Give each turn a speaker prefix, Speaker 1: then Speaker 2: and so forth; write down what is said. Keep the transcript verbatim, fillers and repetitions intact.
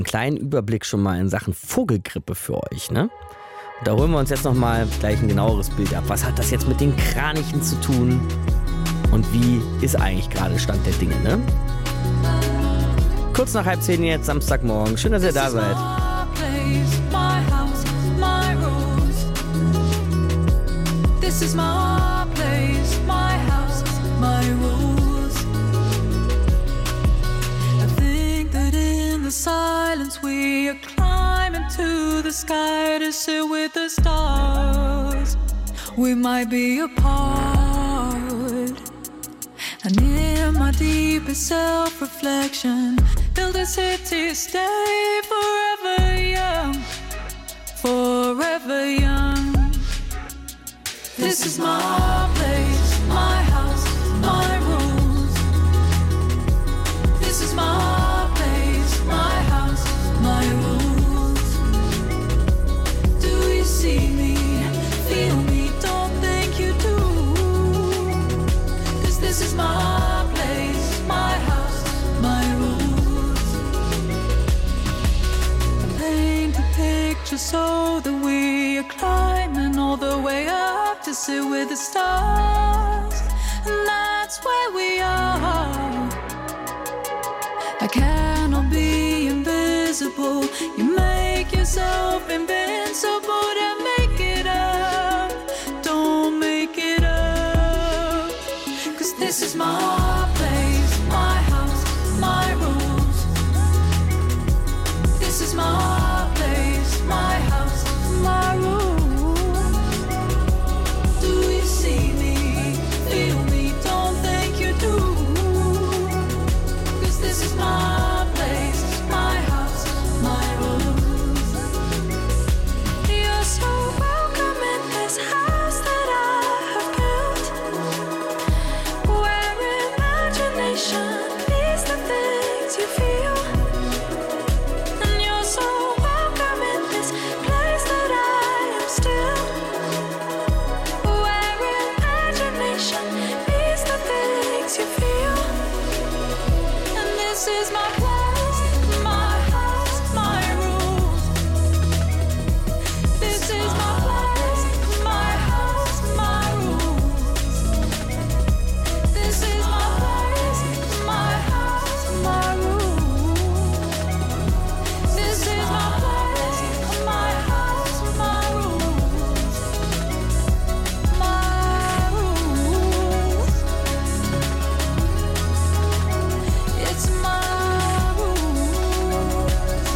Speaker 1: einen kleinen Überblick schon mal in Sachen Vogelgrippe für euch, ne? Und da holen wir uns jetzt nochmal gleich ein genaueres Bild ab. Was hat das jetzt mit den Kranichen zu tun? Und wie ist eigentlich gerade Stand der Dinge, ne? Kurz nach halb zehn jetzt, Samstagmorgen. Schön, dass ihr da seid. This is my place, my house, my rules. I think that in the silence we are climbing to the sky to sit with the stars. We might be apart, and in my deepest self-reflection, build a city, stay forever young, forever young. This is my place, my house, my rules. This is my place, my house, my rules. Do you see me, feel me, don't think you do. 'Cause this is my place, my house, my rules. I paint a picture so that we are climbing all the way up to sit with the stars, and that's where we are. I cannot be